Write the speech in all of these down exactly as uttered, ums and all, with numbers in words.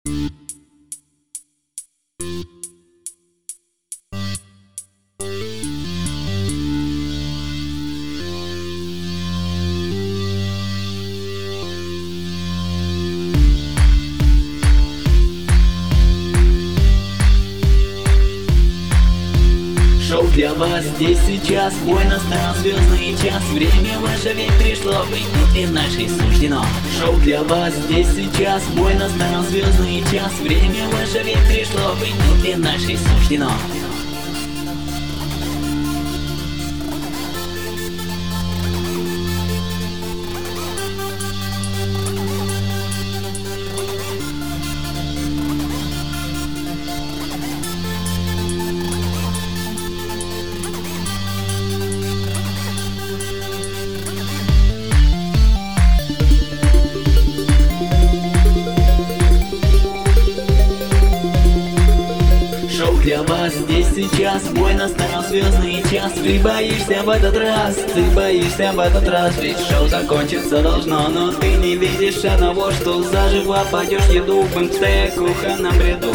Шоу для вас здесь сейчас, бой настал звездный час. Время ваше ведь пришло, быть внутри нашей суждено. Шоу для вас здесь сейчас, бой настал звездный час. Время ваше ведь пришло, быть внутри нашей суждено. Для вас здесь сейчас, бой настал звездный час. Ты боишься в этот раз, ты боишься в этот раз. Ведь шоу закончиться должно, но ты не видишь одного, что заживо пойдешь еду в МТ кухонном бреду.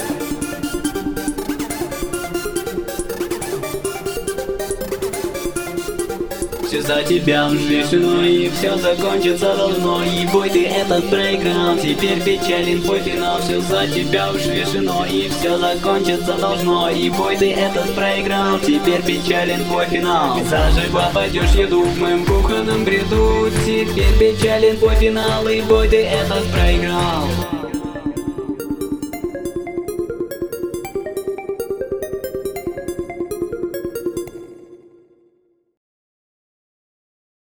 Все за тебя решено, и все закончится должно. И бой ты этот проиграл, теперь печален твой финал. Все за тебя уж решено, и все закончится должно. И бой ты этот проиграл, теперь печален твой финал. Заживо пойдешь еду в моем кухонном бреду. Теперь печален твой финал, и бой ты этот проиграл.